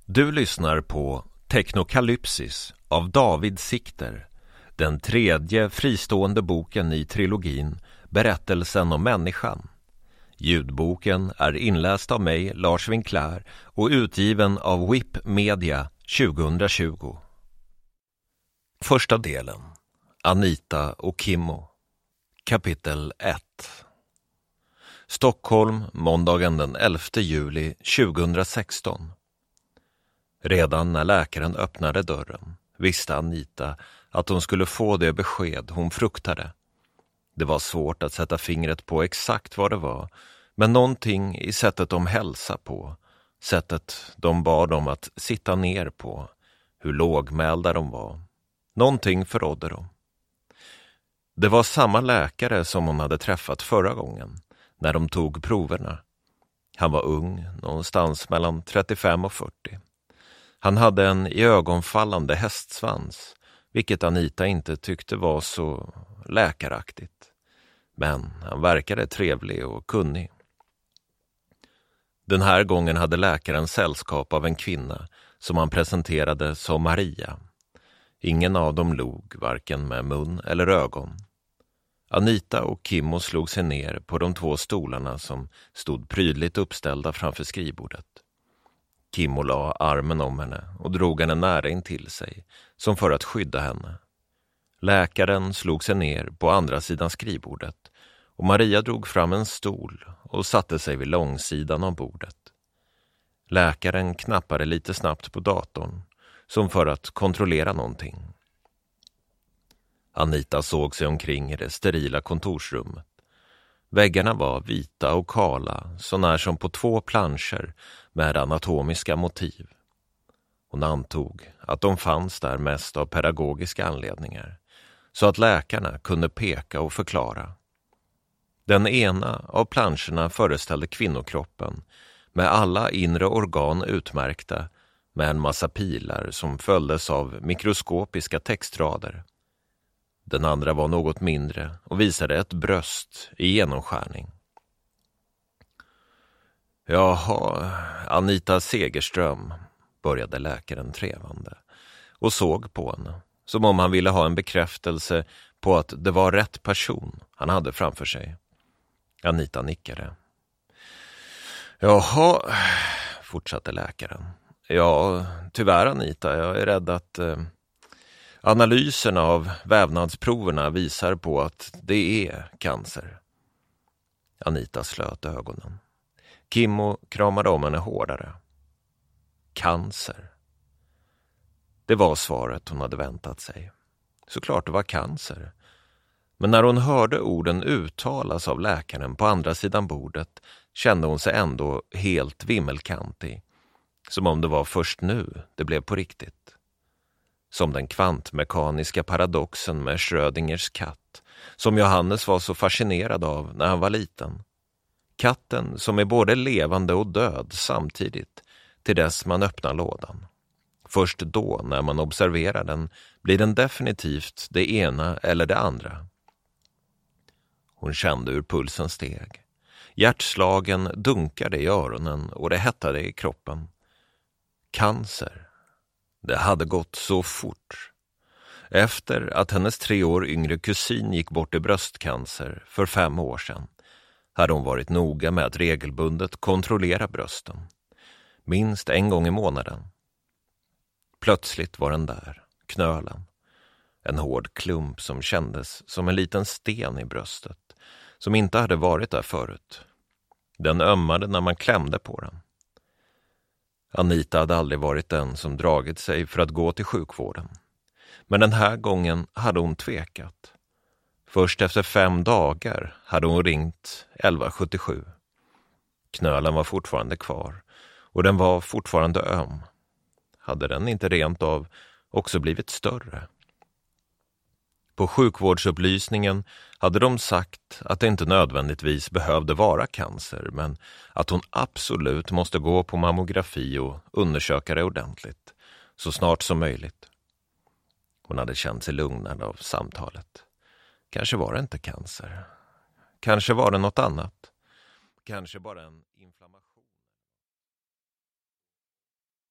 Du lyssnar på Teknokalypsis av David Sikter, den tredje fristående boken i trilogin Berättelsen om människan. Ljudboken är inläst av mig, Lars Winkler, och utgiven av Whip Media 2020. Första delen. Anita och Kimmo. Kapitel 1. Stockholm, måndagen den 11 juli 2016. Redan när läkaren öppnade dörren visste Anita att hon skulle få det besked hon fruktade. Det var svårt att sätta fingret på exakt vad det var, men någonting i sättet de hälsa på, sättet de bad om att sitta ner på, hur lågmälda de var. Någonting förrådde dem. Det var samma läkare som hon hade träffat förra gången, när de tog proverna. Han var ung, någonstans mellan 35 och 40. Han hade en iögonfallande hästsvans, vilket Anita inte tyckte var så läkaraktigt. Men han verkade trevlig och kunnig. Den här gången hade läkaren sällskap av en kvinna som han presenterade som Maria. Ingen av dem log, varken med mun eller ögon. Anita och Kimmo slog sig ner på de två stolarna som stod prydligt uppställda framför skrivbordet. Kimmo la armen om henne och drog henne nära in till sig, som för att skydda henne. Läkaren slog sig ner på andra sidan skrivbordet och Maria drog fram en stol och satte sig vid långsidan av bordet. Läkaren knappade lite snabbt på datorn, som för att kontrollera någonting. Anita såg sig omkring i det sterila kontorsrummet. Väggarna var vita och kala, så när som på två planscher med anatomiska motiv. Hon antog att de fanns där mest av pedagogiska anledningar, så att läkarna kunde peka och förklara. Den ena av planscherna föreställde kvinnokroppen, med alla inre organ utmärkta, med en massa pilar som följdes av mikroskopiska textrader. Den andra var något mindre och visade ett bröst i genomskärning. Jaha, Anita Segerström, började läkaren trevande och såg på henne, som om han ville ha en bekräftelse på att det var rätt person han hade framför sig. Anita nickade. Jaha, fortsatte läkaren. Ja, tyvärr Anita, jag är rädd att analyserna av vävnadsproverna visar på att det är cancer. Anita slöt ögonen. Kimmo kramade om henne hårdare. Cancer. Det var svaret hon hade väntat sig. Såklart det var cancer. Men när hon hörde orden uttalas av läkaren på andra sidan bordet kände hon sig ändå helt vimmelkantig. Som om det var först nu det blev på riktigt. Som den kvantmekaniska paradoxen med Schrödingers katt, som Johannes var så fascinerad av när han var liten. Katten som är både levande och död samtidigt, till dess man öppnar lådan. Först då, när man observerar den, blir den definitivt det ena eller det andra. Hon kände hur pulsen steg. Hjärtslagen dunkade i öronen och det hettade i kroppen. Cancer. Det hade gått så fort. Efter att hennes 3 år yngre kusin gick bort i bröstcancer för 5 år sedan hade hon varit noga med att regelbundet kontrollera brösten. Minst en gång i månaden. Plötsligt var den där, knölen. En hård klump som kändes som en liten sten i bröstet, som inte hade varit där förut. Den ömmade när man klämde på den. Anita hade aldrig varit den som dragit sig för att gå till sjukvården. Men den här gången hade hon tvekat. Först efter 5 dagar hade hon ringt 1177. Knölen var fortfarande kvar och den var fortfarande öm. Hade den inte rent av också blivit större? På sjukvårdsupplysningen hade de sagt att det inte nödvändigtvis behövde vara cancer, men att hon absolut måste gå på mammografi och undersöka det ordentligt, så snart som möjligt. Hon hade känt sig lugnad av samtalet. Kanske var det inte cancer. Kanske var det något annat. Kanske bara en inflammation.